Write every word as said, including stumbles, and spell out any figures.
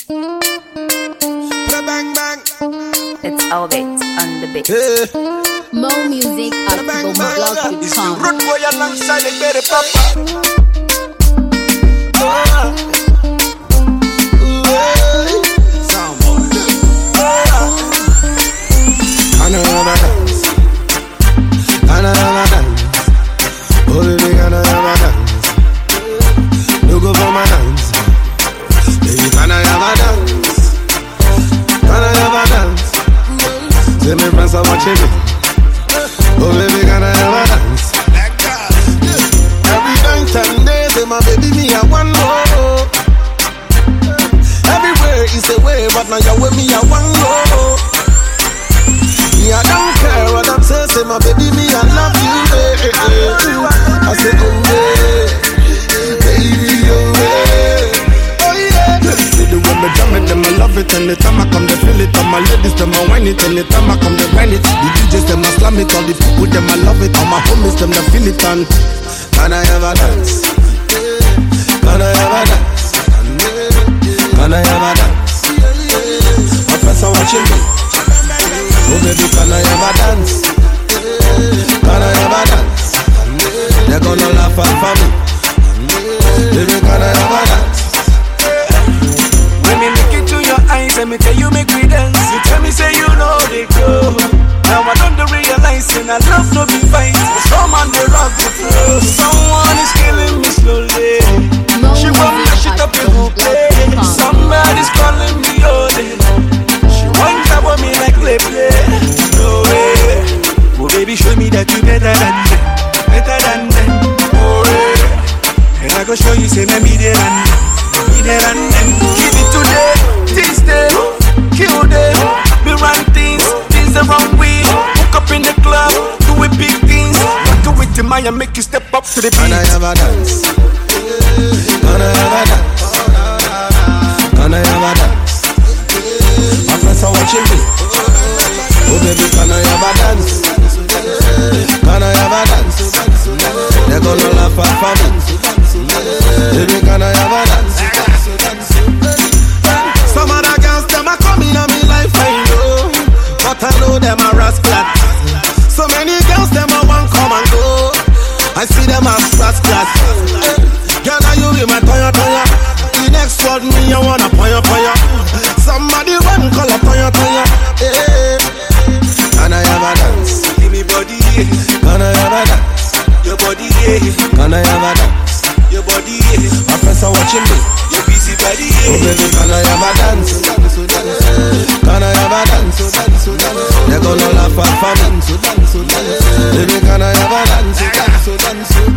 Bang bang. It's Albert on the beat. Yeah. More music at Bang bang. It's the bombblog dot com. root boy alongside the baby papa. Oh. Ooh, hey. Sound boy. Oh. I know how to dance. I know how to dance. Oh baby, I know how to dance. You go for my dance. Baby, can I have a dance? Can I have a dance? Say my friends are watching me. Oh baby, can I have a dance? Every night and day, say my baby, me I want more. Everywhere is a way, but now you're with me, I want more. Me, I don't care what I'm saying, say my baby, me I love you. Eh, eh, eh. I say oh yeah, baby oh yeah, oh yeah. See the way me drum it, them I love it. Anytime I come, they feel it. All my ladies, them I whine it. Anytime I come, they grind it. The D Js, them I slam it. All the people, them I love it. All my homies, them they feel it. And can I have a dance? Can I have a dance? Can I have a dance? My friends are watching me. Oh baby, can I have a dance? Can I have a dance? They're gonna laugh at for me. Baby, can I have a dance? When me look into your eyes and me tell you make me dance, you tell me say you know they go. Now I don't realize and I love no be fight. Some on the rock the flow. Someone is killing me slowly. She won't mash it up in who play. Somebody's calling me all day. She won't cover me like play play. No way. Oh baby, show me that you better than them, better than them. Oh yeah. And I go show you say me me there and me there and them. Give it today, this day, kill them. We run things, things the wrong way. Hook up in the club, do it big things. Rock it with the man and make you step up to the beat. Can I have a dance? Can I have a dance? Can I have a dance? My friends are watching me. Oh baby, can I have a dance? Can I have a dance? They're gonna laugh at for me. Baby, can I have a dance? Some other girls, them are coming on me like I know, but I know them are rascals. So many girls, them are one come and go. I see them as rascals. Girl, are you in my toya toya? The next word me, I wanna poya poya. Somebody run, call a toya toya. Hey. Can I have a dance? Give me body, Can I have a dance? your body, yeah. Can I have a dance? Your body, yeah. My friends are watching me. Your busy body, Oh yeah. baby, can I have a dance? Can I have a dance? They're gonna laugh at for me. Baby, can I have a dance?